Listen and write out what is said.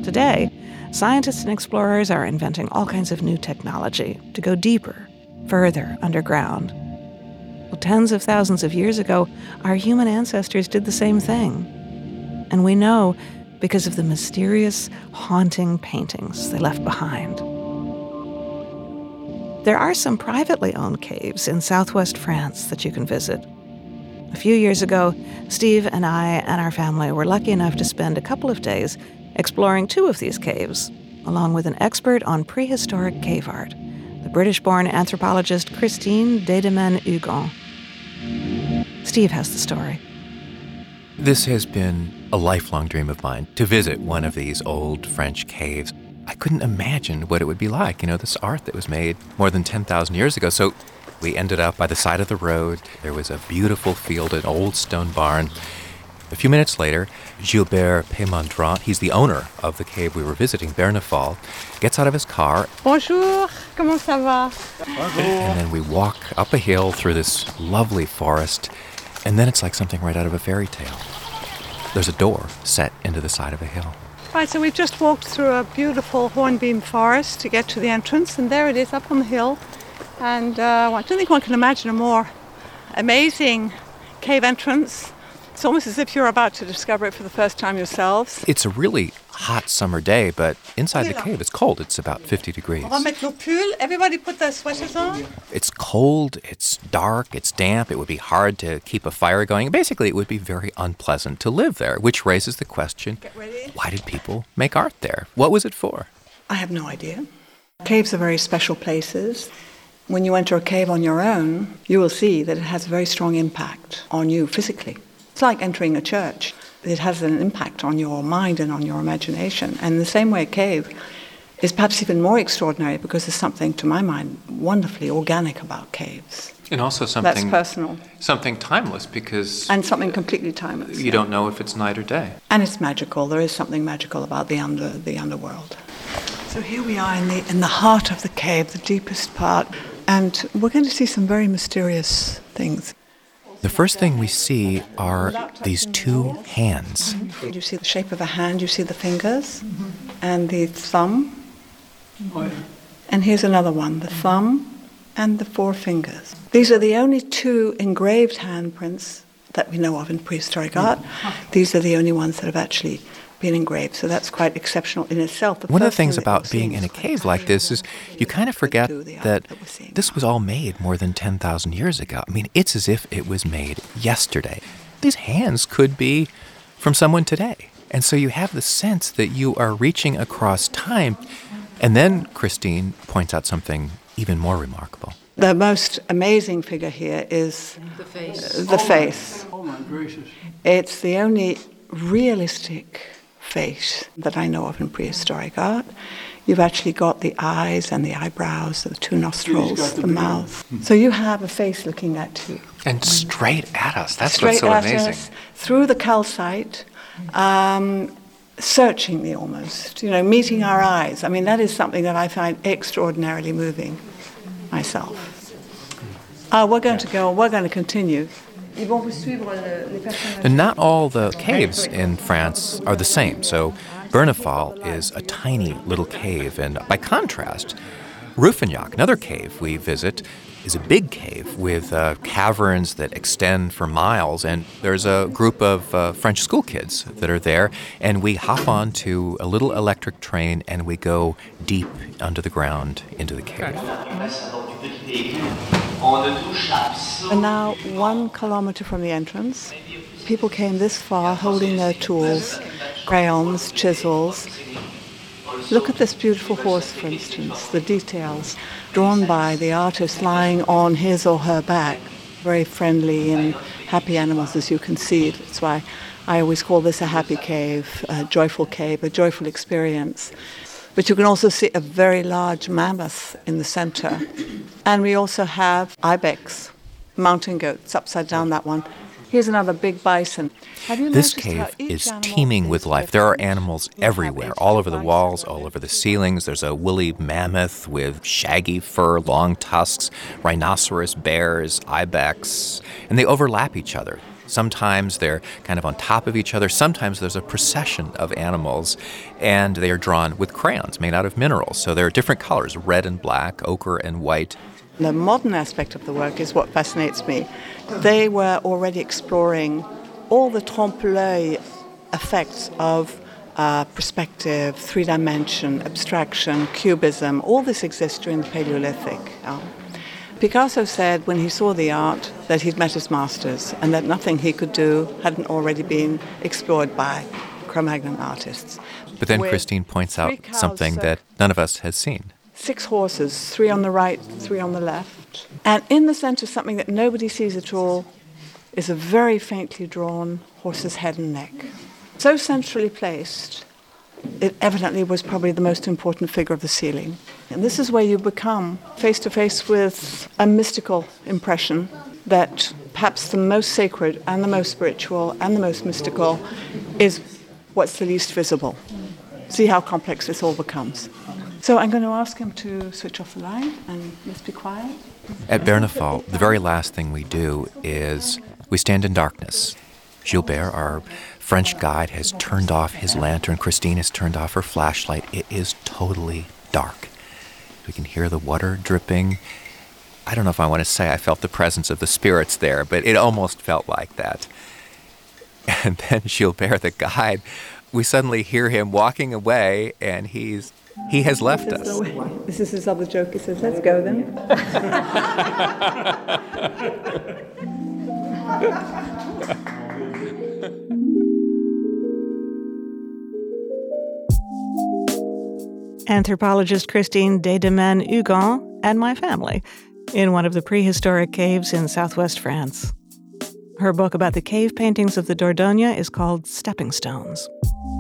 Today, scientists and explorers are inventing all kinds of new technology to go deeper, further underground. Well, tens of thousands of years ago, our human ancestors did the same thing. And we know because of the mysterious, haunting paintings they left behind. There are some privately owned caves in southwest France that you can visit. A few years ago, Steve and I and our family were lucky enough to spend a couple of days exploring 2 of these caves, along with an expert on prehistoric cave art, the British-born anthropologist Christine Dedeman-Hugon. Steve has the story. This has been a lifelong dream of mine, to visit one of these old French caves. I couldn't imagine what it would be like, this art that was made more than 10,000 years ago. So we ended up by the side of the road. There was a beautiful field, an old stone barn. A few minutes later, Gilbert Pémandrant, he's the owner of the cave we were visiting, Bernafal, gets out of his car. Bonjour, comment ça va? And then we walk up a hill through this lovely forest, and then it's like something right out of a fairy tale. There's a door set into the side of a hill. Right, so we've just walked through a beautiful hornbeam forest to get to the entrance, and there it is up on the hill. And I don't think one can imagine a more amazing cave entrance. It's almost as if you're about to discover it for the first time yourselves. It's a really hot summer day, but inside the cave it's cold. It's about 50 degrees. On va mettre nos pulls. Everybody put their sweaters on. It's cold, it's dark, it's damp. It would be hard to keep a fire going. Basically, it would be very unpleasant to live there, which raises the question, why did people make art there? What was it for? I have no idea. Caves are very special places. When you enter a cave on your own, you will see that it has a very strong impact on you physically. It's like entering a church. It has an impact on your mind and on your imagination. And in the same way, a cave is perhaps even more extraordinary because there's something, to my mind, wonderfully organic about caves. And also something that's personal. Something timeless, because... And something completely timeless. You don't know if it's night or day. And it's magical. There is something magical about the underworld. So here we are in the heart of the cave, the deepest part. And we're going to see some very mysterious things. The first thing we see are these 2 hands. You see the shape of a hand, you see the fingers, and the thumb. And here's another one, the thumb and the 4 fingers. These are the only 2 engraved handprints that we know of in prehistoric art. These are the only ones that have actually been engraved, so that's quite exceptional in itself. One of the things about being in a cave like this is you kind of forget that this was all made more than 10,000 years ago. I mean, it's as if it was made yesterday. These hands could be from someone today. And so you have the sense that you are reaching across time. And then Christine points out something even more remarkable. The most amazing figure here is the face. Oh my gracious. It's the only realistic face that I know of in prehistoric art. You've actually got the eyes and the eyebrows, the 2 nostrils, the mouth. So you have a face looking at you. And straight at us. That's what's so amazing. Us, through the calcite, searchingly almost, meeting our eyes. I mean, that is something that I find extraordinarily moving myself. We're going to continue. And not all the caves in France are the same. So Bernafal is a tiny little cave. And by contrast, Rouffignac, another cave we visit, is a big cave with caverns that extend for miles. And there's a group of French school kids that are there. And we hop onto a little electric train and we go deep under the ground into the cave. And now 1 kilometer from the entrance, people came this far holding their tools, crayons, chisels. Look at this beautiful horse, for instance, the details drawn by the artist lying on his or her back. Very friendly and happy animals, as you can see. That's why I always call this a happy cave, a joyful experience. But you can also see a very large mammoth in the center. And we also have ibex, mountain goats, upside down that one. Here's another big bison. This cave is teeming with life. There are animals everywhere, all over the walls, all over the ceilings. There's a woolly mammoth with shaggy fur, long tusks, rhinoceros, bears, ibex, and they overlap each other. Sometimes they're kind of on top of each other. Sometimes there's a procession of animals, and they are drawn with crayons made out of minerals. So there are different colors, red and black, ochre and white. The modern aspect of the work is what fascinates me. They were already exploring all the trompe-l'oeil effects of perspective, three-dimension, abstraction, cubism. All this exists during the Paleolithic. Picasso said when he saw the art that he'd met his masters and that nothing he could do hadn't already been explored by Cro-Magnon artists. But then Christine points out something that none of us has seen. 6 horses, 3 on the right, 3 on the left. And in the center, something that nobody sees at all is a very faintly drawn horse's head and neck. So centrally placed, it evidently was probably the most important figure of the ceiling. And this is where you become face to face with a mystical impression that perhaps the most sacred and the most spiritual and the most mystical is what's the least visible. See how complex this all becomes. So I'm going to ask him to switch off the light and let's be quiet. At Bernafal, the very last thing we do is we stand in darkness. Gilbert, our French guide, has turned off his lantern. Christine has turned off her flashlight. It is totally dark. We can hear the water dripping. I don't know if I want to say I felt the presence of the spirits there, but it almost felt like that. And then Gilbert, the guide, we suddenly hear him walking away, and he has left us. This is his other joke. He says, let's go then. Anthropologist Christine Dedeman-Hugon and my family in one of the prehistoric caves in southwest France. Her book about the cave paintings of the Dordogne is called Stepping Stones.